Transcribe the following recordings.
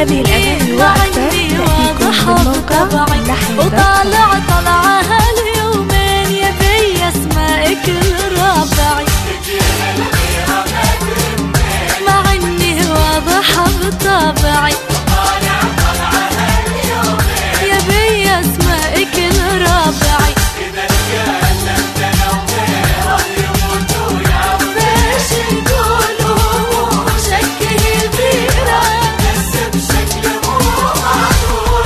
هذه الأغاني وأكثر تأتيكم من موقع اللحن. وطالع طلعها اليومين يبي اسمائك الرابعي، مع اني واضحة بطبعي. يبي اسمائك الرابعي، باش نقولوا شكل الغيرة بس بشكل مو معقول.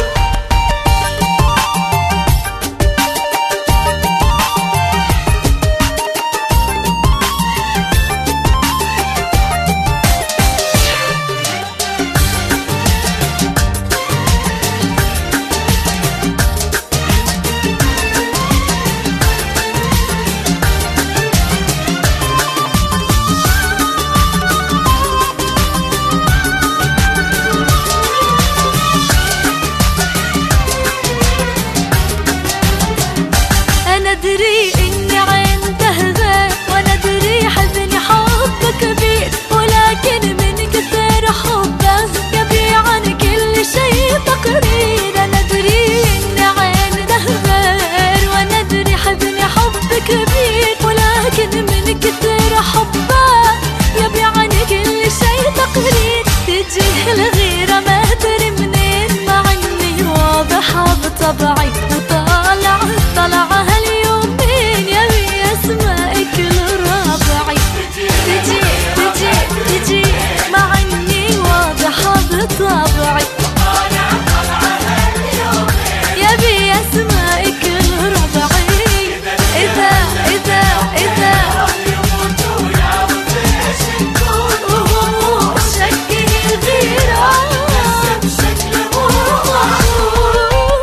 ندري إني عنده غير، وندري حزني حب كبير، ولكن من كثر حبه يبي عن كل شيء تقرير. ندري إني عنده غير، وندري حزني حب كبير، ولكن من كثر حبه يبي عن كل شيء تقرير. تجيه الغيرة ما أدري منين، مع إني واضحة بطبعي. وطالع طلعها اليومين يبي اسمائك الرابعي. تجي تجي تجي مع اني واضحة بطبعي. يبي اسمائك الرابعي. اذا اذا اذا وهو شكل الغيرة بشكل مو معقول.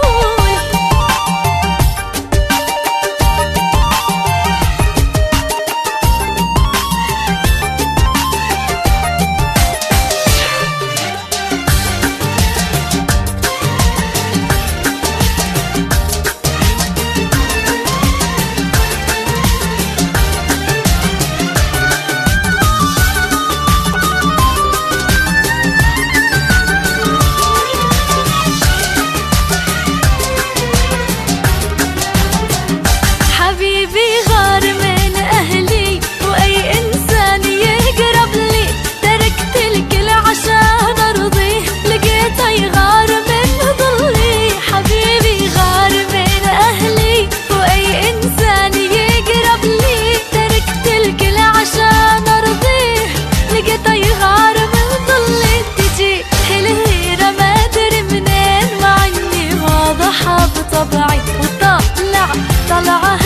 حبيبي غار من أهلي، وأي إنسان يقرب لي تركت الكل عشان أرضيه، لقيته يغار من ظلي. حبيبي غار من أهلي، وأي إنسان يقرب لي تركت الكل عشان أرضيه، لقيته يغار من ظلي. تجي الغيرة ما أدري منين، مع إني واضحة بطبعي. وطلع طلعها